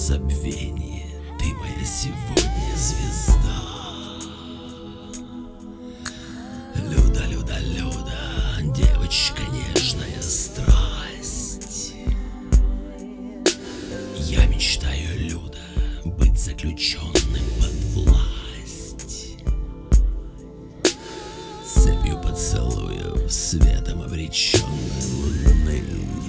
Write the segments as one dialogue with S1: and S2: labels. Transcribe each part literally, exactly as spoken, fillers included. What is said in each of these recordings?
S1: забвение, ты моя сегодня звезда. Люда, Люда, Люда, девочка нежная страсть. Я мечтаю, Люда, быть заключенным под власть, цепью поцелуев, светом обреченной луны.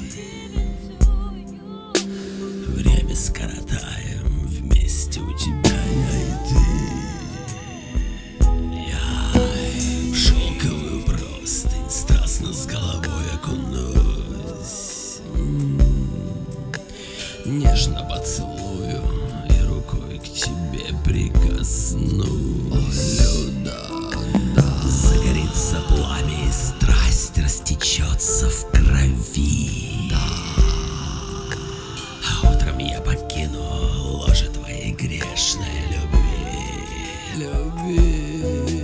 S1: Время скоротаем вместе, у тебя я и ты. Я в шелковую простынь страстно с головой окунусь, нежно поцелую и рукой к тебе прикоснусь. Люда, да. Загорится пламя и страсть растечется в крови, да. А утром я покину ложе твоей грешной любви, любви.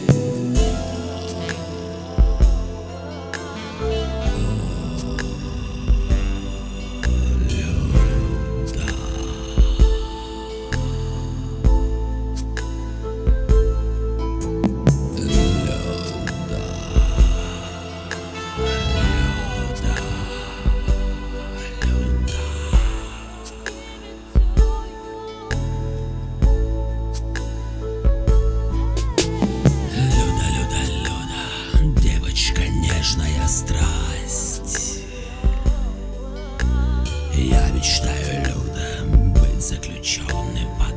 S1: Нежная страсть. Я мечтаю, Люда, быть заключенным под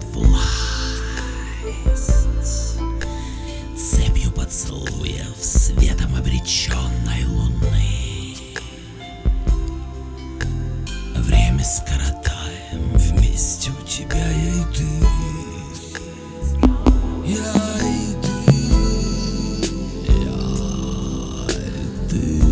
S1: власть, цепью поцелуев, светом обреченной луны. Время скоротаем вместе, у тебя я и ты. Я и ты. Я и ты.